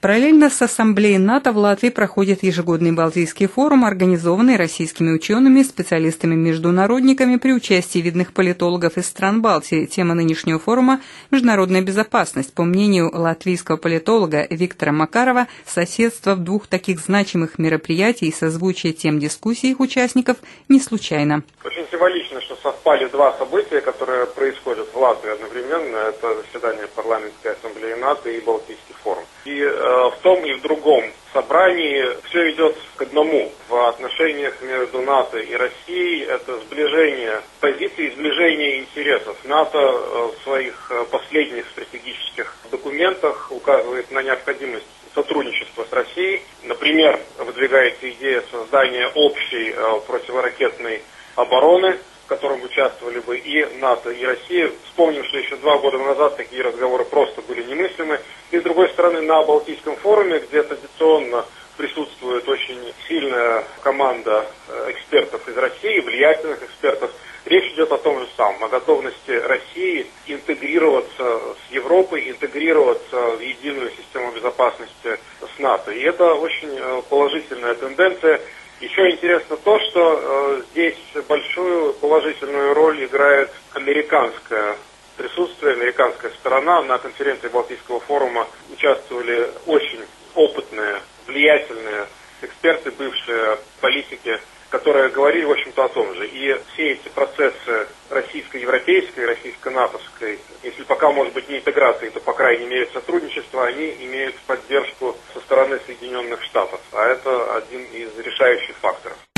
Параллельно с Ассамблеей НАТО в Латвии проходит ежегодный Балтийский форум, организованный российскими учеными, специалистами-международниками при участии видных политологов из стран Балтии. Тема нынешнего форума – международная безопасность. По мнению латвийского политолога Виктора Макарова, соседство в двух таких значимых мероприятий и созвучие тем дискуссий их участников не случайно. Очень символично, что совпали два события, которые происходят в Латвии одновременно. Это заседание парламентской ассамблеи НАТО и Балтийский форум. И в том и в другом собрании все идет к одному. В отношениях между НАТО и Россией это сближение позиций, сближение интересов. НАТО в своих последних стратегических документах указывает на необходимость сотрудничества с Россией. Например, выдвигается идея создания общей противоракетной обороны, в котором участвовали бы и НАТО, и Россия. Вспомним, что еще 2 года назад такие разговоры просто были немыслимы. И с другой стороны, на Балтийском форуме, где традиционно присутствует очень сильная команда экспертов из России, влиятельных экспертов, речь идет о том же самом, о готовности России интегрироваться с Европой, интегрироваться в единую систему безопасности с НАТО. И это очень положительная тенденция. Еще интересно то, что здесь большую положительную роль играет американское присутствие, американская сторона. На конференции Балтийского форума участвовали очень опытные, влиятельные эксперты, бывшие политики, которые говорили, в общем-то, о том же. И все эти процессы российско-европейской, российско-натовской, если пока, может быть, не интеграции, то, по крайней мере, сотрудничества, они имеют поддержку со стороны Соединенных Штатов. А это один из решающих факторов.